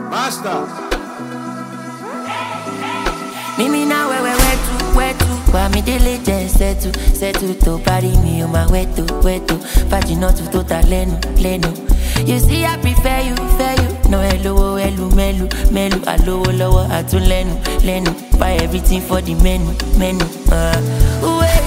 Master. Mimi na where to Kwa mi dele settle to party me on my way to Fajino to total lenu You see I prefer you No hello melu Alowo lowo atun lenu Buy everything for the menu Wait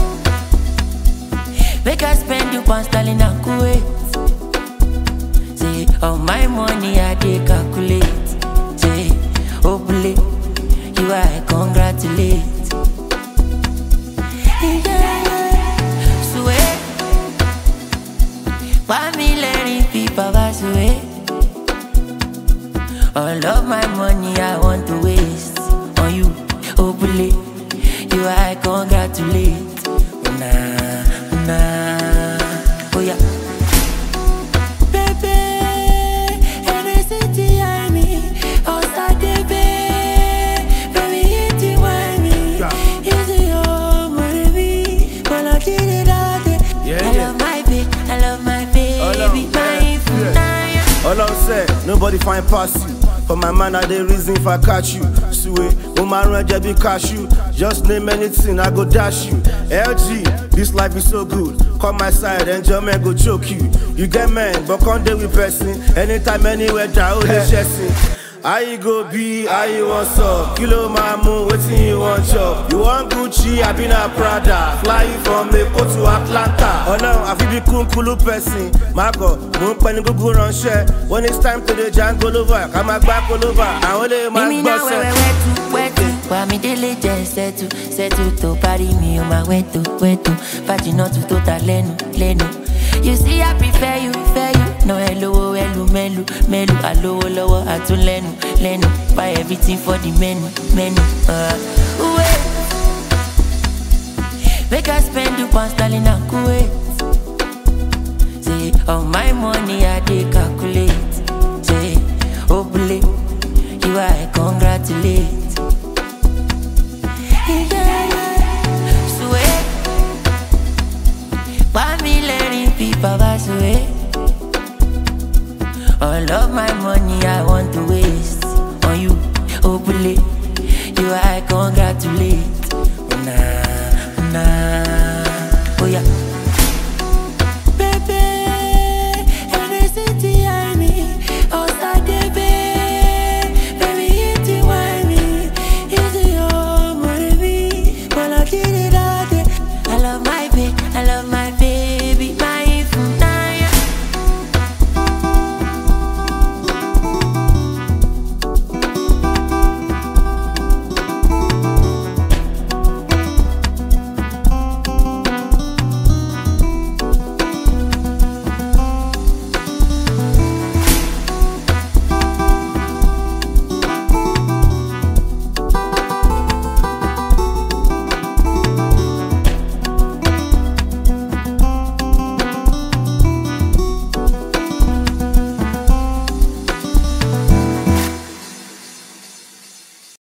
Make I spend you pound sterling and Kuwait Say all my money I dey calculate Say obule You I congratulate Swear Why me letting people pass away All of my money I want to waste On you, obule You I congratulate Nah Oh yeah Baby NST I me Osa Debe Baby it why me Easy oh baby When I did it all day I love my baby All I'm saying, nobody find past you. For my man, I dey reason if I catch you. Sue, woman, run be cashew. Just name anything, I go dash you. LG, this life is so good. Come my side, enjoyment go choke you. You get man, but can't deal with person. Anytime, anywhere, down the chasing. How you go be, how you want up? Kilo mamu, waiting you want chop. You want Gucci, I been a Prada. Fly you from Mexico to Atlanta. Oh no, I feel be cool person. Marco, moon penny go run share. When it's time to the jungle over, come back all over. I only my boss. Where to? Why me dele settle to party me on my way to Fajino to total lenu You see I prefer you No hello melu Alowo lowo atun lenu Buy everything for the menu Wait Make I spend you pound sterling and Kuwait Say all my money I dey calculate